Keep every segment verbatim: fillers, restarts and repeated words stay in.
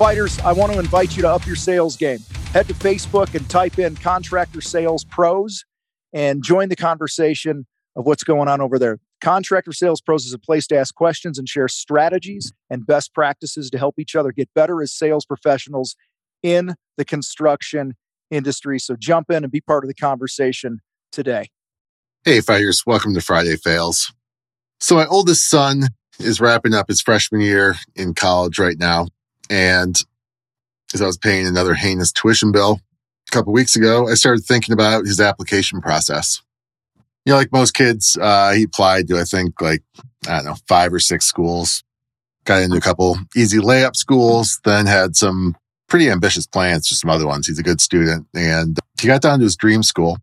Fighters, I want to invite you to up your sales game. Head to Facebook and type in Contractor Sales Pros and join the conversation of what's going on over there. Contractor Sales Pros is a place to ask questions and share strategies and best practices to help each other get better as sales professionals in the construction industry. So jump in and be part of the conversation today. Hey, Fighters. Welcome to Friday Fails. So my oldest son is wrapping up his freshman year in college right now. And as I was paying another heinous tuition bill a couple of weeks ago, I started thinking about his application process. You know, like most kids, uh, he applied to, I think, like, I don't know, five or six schools, got into a couple easy layup schools, then had some pretty ambitious plans for some other ones. He's a good student. And he got down to his dream school.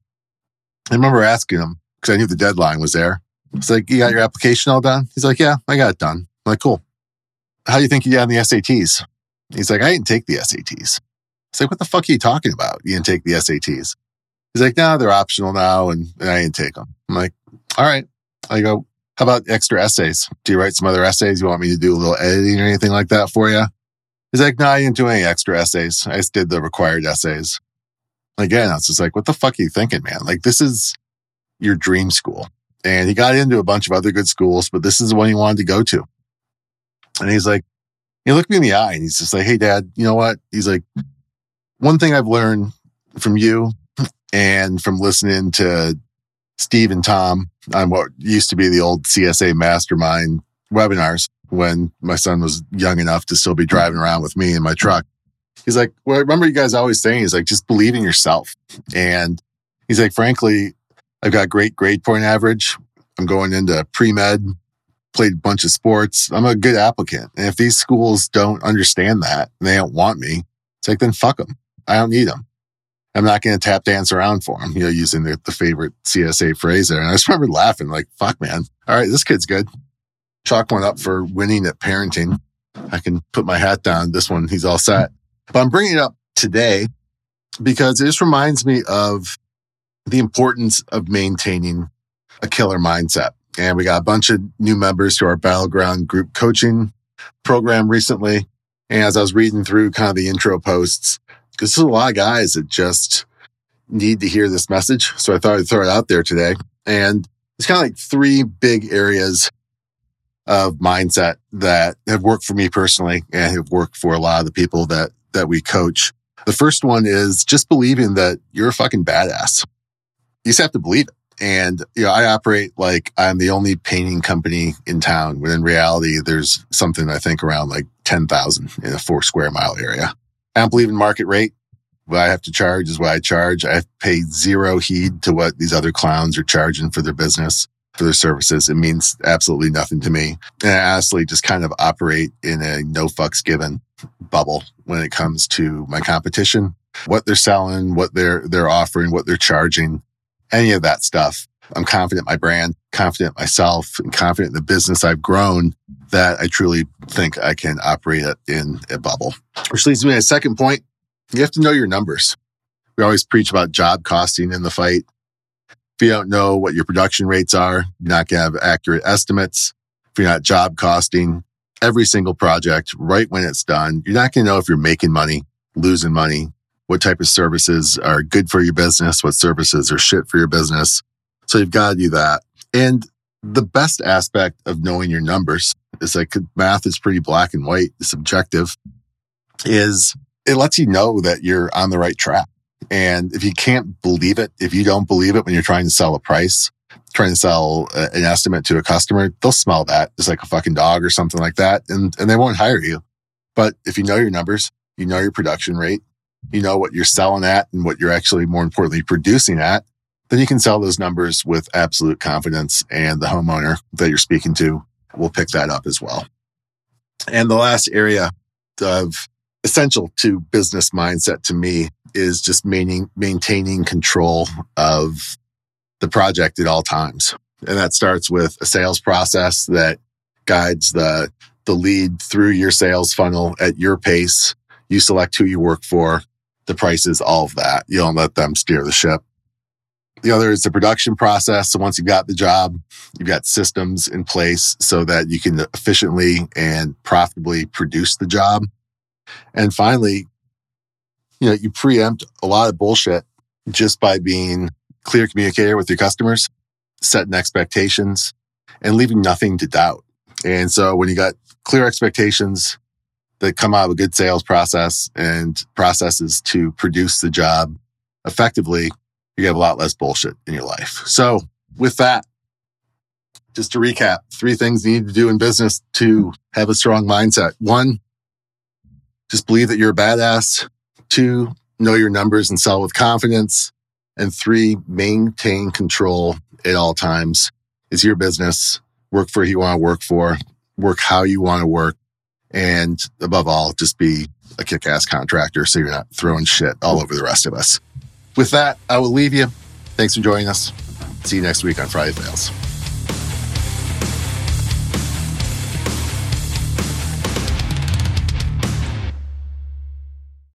I remember asking him, because I knew the deadline was there. It's like, you got your application all done? He's like, yeah, I got it done. I'm like, cool. How do you think you got on the S A Ts? He's like, I didn't take the S A Ts. It's like, what the fuck are you talking about? You didn't take the S A Ts. He's like, no, they're optional now, and, and I didn't take them. I'm like, all right. I go, how about extra essays? Do you write some other essays? You want me to do a little editing or anything like that for you? He's like, no, I didn't do any extra essays. I just did the required essays. Again, I was just like, what the fuck are you thinking, man? Like, this is your dream school. And he got into a bunch of other good schools, but this is the one he wanted to go to. And he's like, he looked me in the eye and he's just like, hey, Dad, you know what? He's like, one thing I've learned from you and from listening to Steve and Tom on what used to be the old C S A Mastermind webinars when my son was young enough to still be driving around with me in my truck. He's like, well, I remember you guys always saying, he's like, just believe in yourself. And he's like, frankly, I've got great grade point average. I'm going into pre-med, played a bunch of sports. I'm a good applicant. And if these schools don't understand that and they don't want me, it's like, then fuck them. I don't need them. I'm not going to tap dance around for them, you know, using the, the favorite C S A phrase there. And I just remember laughing like, fuck, man. All right, this kid's good. Chalk one up for winning at parenting. I can put my hat down. This one, he's all set. But I'm bringing it up today because it just reminds me of the importance of maintaining a killer mindset. And we got a bunch of new members to our Battleground group coaching program recently. And as I was reading through kind of the intro posts, this is a lot of guys that just need to hear this message. So I thought I'd throw it out there today. And it's kind of like three big areas of mindset that have worked for me personally and have worked for a lot of the people that, that we coach. The first one is just believing that you're a fucking badass. You just have to believe it. And, you know, I operate like I'm the only painting company in town, when in reality, there's something I think around like ten thousand in a four square mile area. I don't believe in market rate. What I have to charge is what I charge. I pay zero heed to what these other clowns are charging for their business, for their services. It means absolutely nothing to me. And I honestly just kind of operate in a no fucks given bubble when it comes to my competition, what they're selling, what they're, they're offering, what they're charging. Any of that stuff. I'm confident in my brand, confident in myself, and confident in the business I've grown that I truly think I can operate it in a bubble. Which leads me to a second point. You have to know your numbers. We always preach about job costing in the fight. If you don't know what your production rates are, you're not going to have accurate estimates. If you're not job costing every single project right when it's done, you're not going to know if you're making money, losing money, what type of services are good for your business, what services are shit for your business. So you've got to do that. And the best aspect of knowing your numbers is like math is pretty black and white, it's subjective, is it lets you know that you're on the right track. And if you can't believe it, if you don't believe it when you're trying to sell a price, trying to sell a, an estimate to a customer, they'll smell that just like a fucking dog or something like that. And, and they won't hire you. But if you know your numbers, you know your production rate, you know what you're selling at and what you're actually, more importantly, producing at, then you can sell those numbers with absolute confidence, and the homeowner that you're speaking to will pick that up as well. And the last area of essential to business mindset to me is just maintaining, maintaining control of the project at all times. And that starts with a sales process that guides the, the lead through your sales funnel at your pace. You select who you work for, the prices, all of that. You don't let them steer the ship. The other is the production process. So once you've got the job, you've got systems in place so that you can efficiently and profitably produce the job. And finally, you know, you preempt a lot of bullshit just by being clear communicator with your customers, setting expectations, and leaving nothing to doubt. And so when you got clear expectations that come out of a good sales process and processes to produce the job effectively, you have a lot less bullshit in your life. So with that, just to recap, three things you need to do in business to have a strong mindset. One, just believe that you're a badass. Two, know your numbers and sell with confidence. And three, maintain control at all times. It's your business. Work for who you want to work for. Work how you want to work. And above all, just be a kick-ass contractor so you're not throwing shit all over the rest of us. With that, I will leave you. Thanks for joining us. See you next week on Friday Fails.